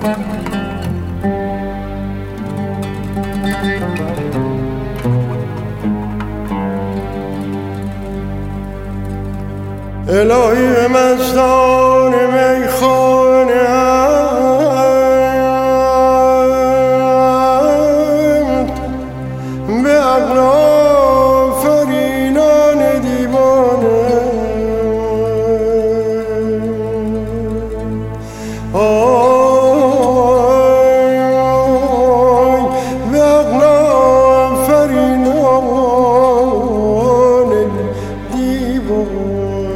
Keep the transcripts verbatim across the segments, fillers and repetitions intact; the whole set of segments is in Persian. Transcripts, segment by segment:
الهی به مستان میخانه اند به عقل آفرینان دیوانه آی به عقل آفرینان دیوانه.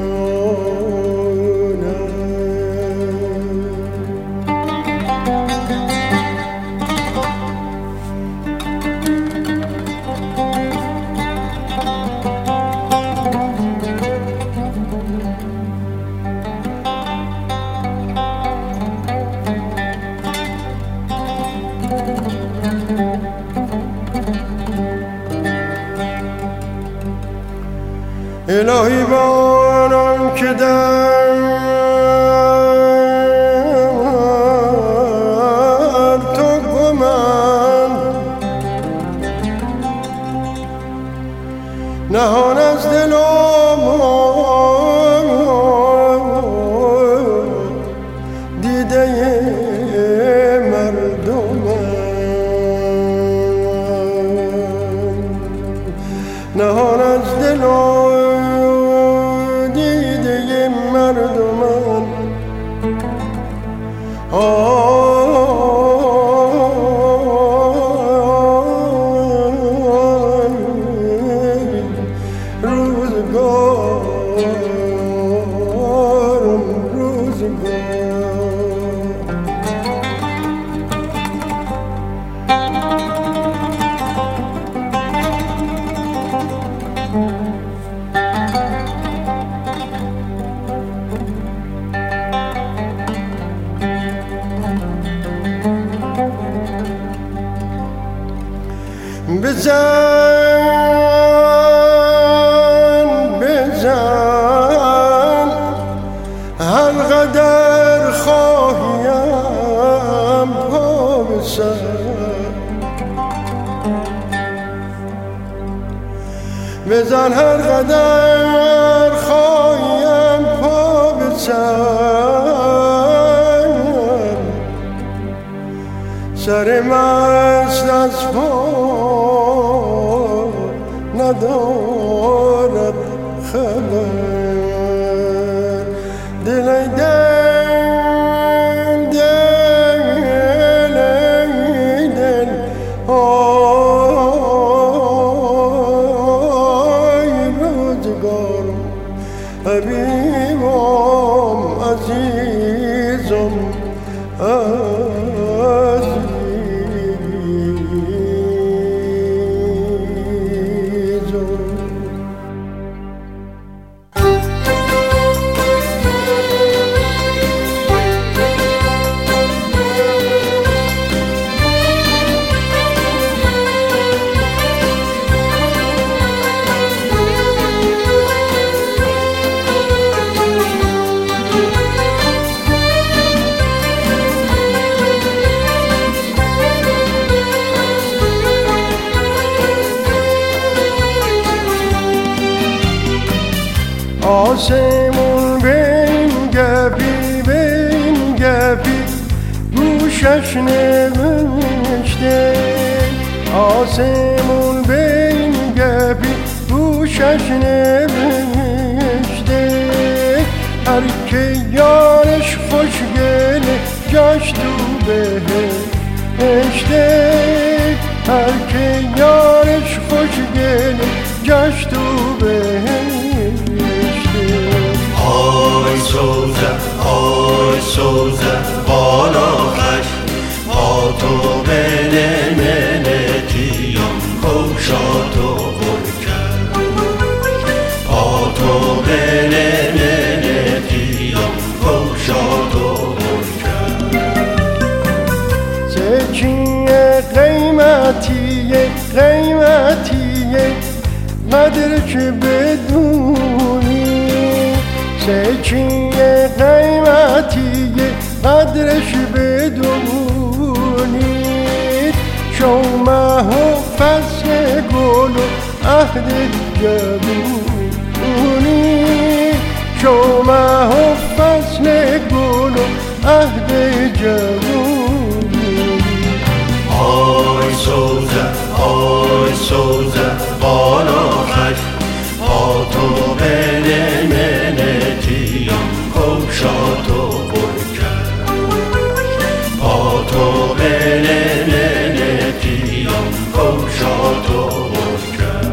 الهی با آنان که در تو گمند نهان از دل و دیده مردمند نهان از دل و مردمان روزگارم روزگار بزن بزن هر قدر خواهیم پا بزن بزن هر قدر خواهیم پا بزن سر مست از پا ندارد خبر دل ای دل دل ای دل آی روزگارم حبیبم عزیزم آسمون به این گپی به این گپی گوشش نوشته آسمون به این گپی گوشش نوشته هر که یارش خوشگله جاش تو بهشته هر که یارش خوشگله جاش تو بهشته آی سوزه آی سوزه بالا خش پا تو بله منتیم کوشاتو برکن پا تو بله منتیم کوشاتو برکن سچیه قیمتیه قیمتیه قدر که بدونی سچیه قیمتیه قدرش بدونی فصل گل و عهد جوونی شما و فصل گل و عهد جوونی آی سوزه آی سوزه بالا خش پا تو بله منتیم کوشاتو برکر پا تو بله منتیم کوشاتو برکر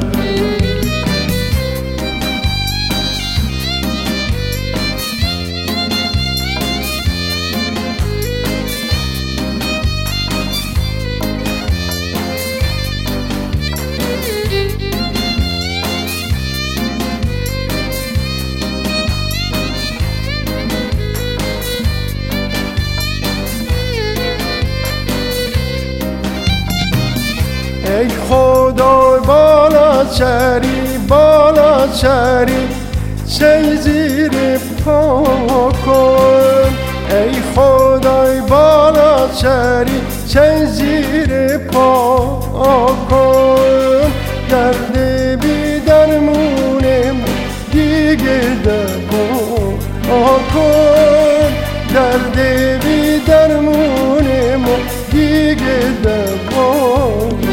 ای خدای بالا سری بالا سری سی زیر پا کن ای خدای بالا سری سی زیر پا کن درد بی درمونم دیگه دوا کن درد بی درمونم دیگه دوا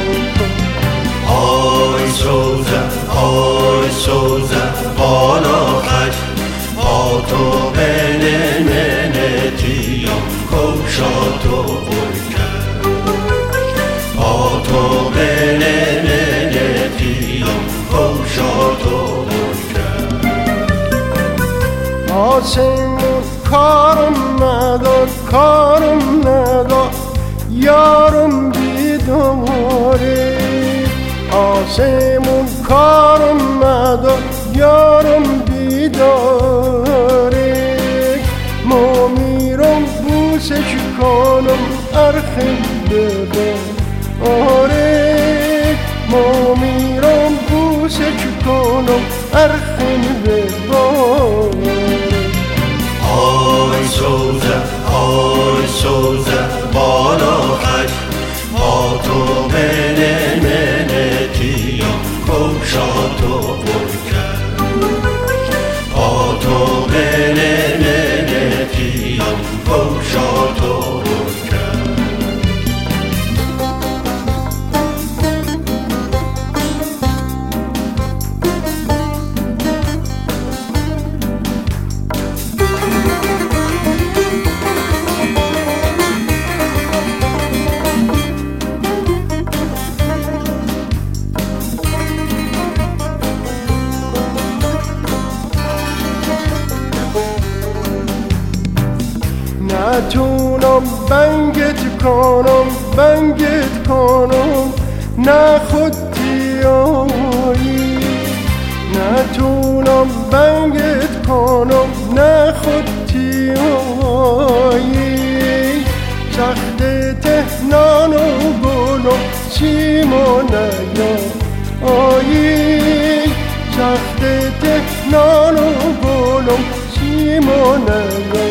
آی سوزه آی سوزه بالا خش پا تو بله منتیم کوشاتو برکر پا تو بله منتیم کوشاتو برکر آسمون کارم ندار کارم ندار یارم بیداره آسمون کارم ندار یارم بیداره ما میرم بوسش کنم ارخم بباره ما میرم بوسش کنم ارخم بباره آی سوزه آی سوزه بالا خش پا تو بله منتیم کوشاتو برکر پا تو بله منتیم کوشاتو برکر نتونم بنگت کنم بنگت کنم نه خودتی آیی نتونم بنگت کنم نه خودتی آیی سخت تهنان و گلم سیمانه آیی سخت تهنان و گلم سیمانه